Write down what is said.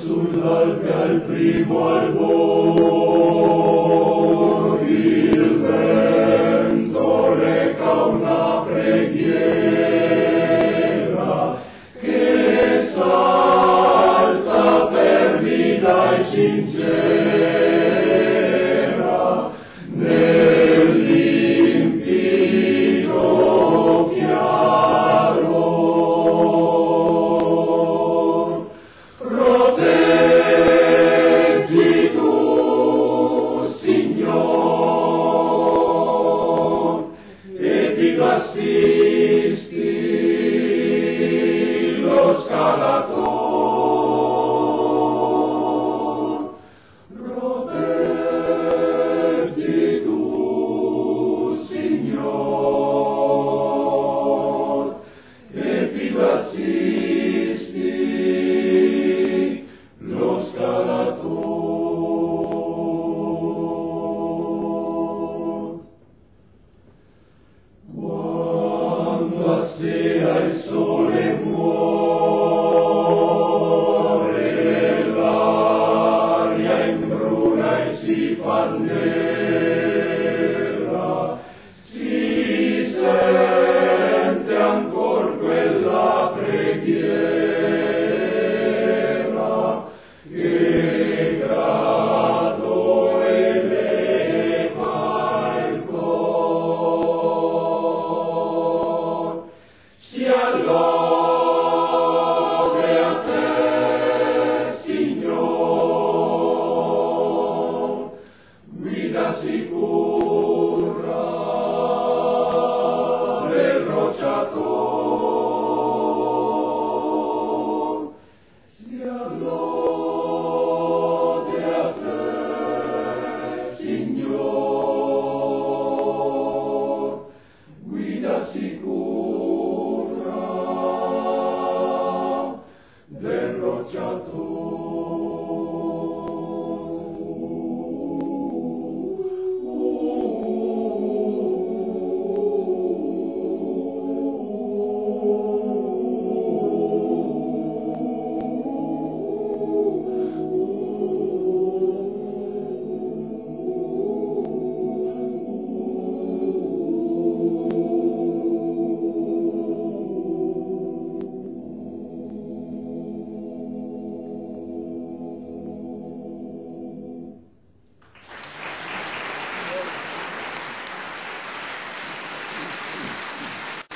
sull'Alpe al primo albor, il vento reca una preghiera che salta fervida e sincera nel limpido chiaro. Proteggi tu, Signor, e ti assisti lo scalator. Proteggi tu, Signor, e ti assisti lo scalator. Quando a sera il sole muore, l'aria imbruna e si fa nera, si sente ancor quella preghiera che grato eleva il cor. Sia lode a te, Signor, guida sicura del rocciator. Sia lode